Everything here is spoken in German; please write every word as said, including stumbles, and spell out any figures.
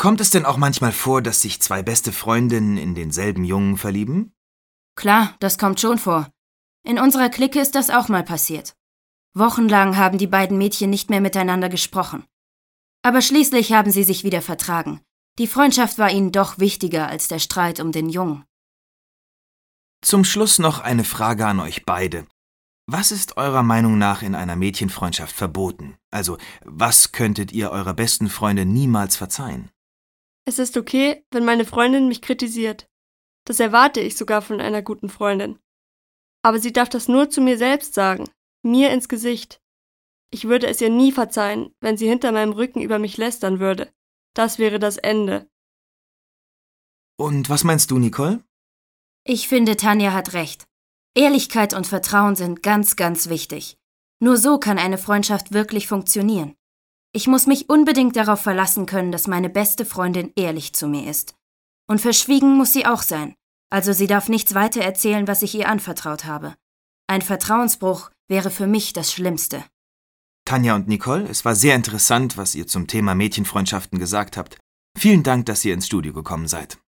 Kommt es denn auch manchmal vor, dass sich zwei beste Freundinnen in denselben Jungen verlieben? Klar, das kommt schon vor. In unserer Clique ist das auch mal passiert. Wochenlang haben die beiden Mädchen nicht mehr miteinander gesprochen. Aber schließlich haben sie sich wieder vertragen. Die Freundschaft war ihnen doch wichtiger als der Streit um den Jungen. Zum Schluss noch eine Frage an euch beide. Was ist eurer Meinung nach in einer Mädchenfreundschaft verboten? Also, was könntet ihr eurer besten Freundin niemals verzeihen? Es ist okay, wenn meine Freundin mich kritisiert. Das erwarte ich sogar von einer guten Freundin. Aber sie darf das nur zu mir selbst sagen, mir ins Gesicht. Ich würde es ihr nie verzeihen, wenn sie hinter meinem Rücken über mich lästern würde. Das wäre das Ende. Und was meinst du, Nicole? Ich finde, Tanja hat recht. Ehrlichkeit und Vertrauen sind ganz, ganz wichtig. Nur so kann eine Freundschaft wirklich funktionieren. Ich muss mich unbedingt darauf verlassen können, dass meine beste Freundin ehrlich zu mir ist. Und verschwiegen muss sie auch sein. Also sie darf nichts weiter erzählen, was ich ihr anvertraut habe. Ein Vertrauensbruch wäre für mich das Schlimmste. Tanja und Nicole, es war sehr interessant, was ihr zum Thema Mädchenfreundschaften gesagt habt. Vielen Dank, dass ihr ins Studio gekommen seid.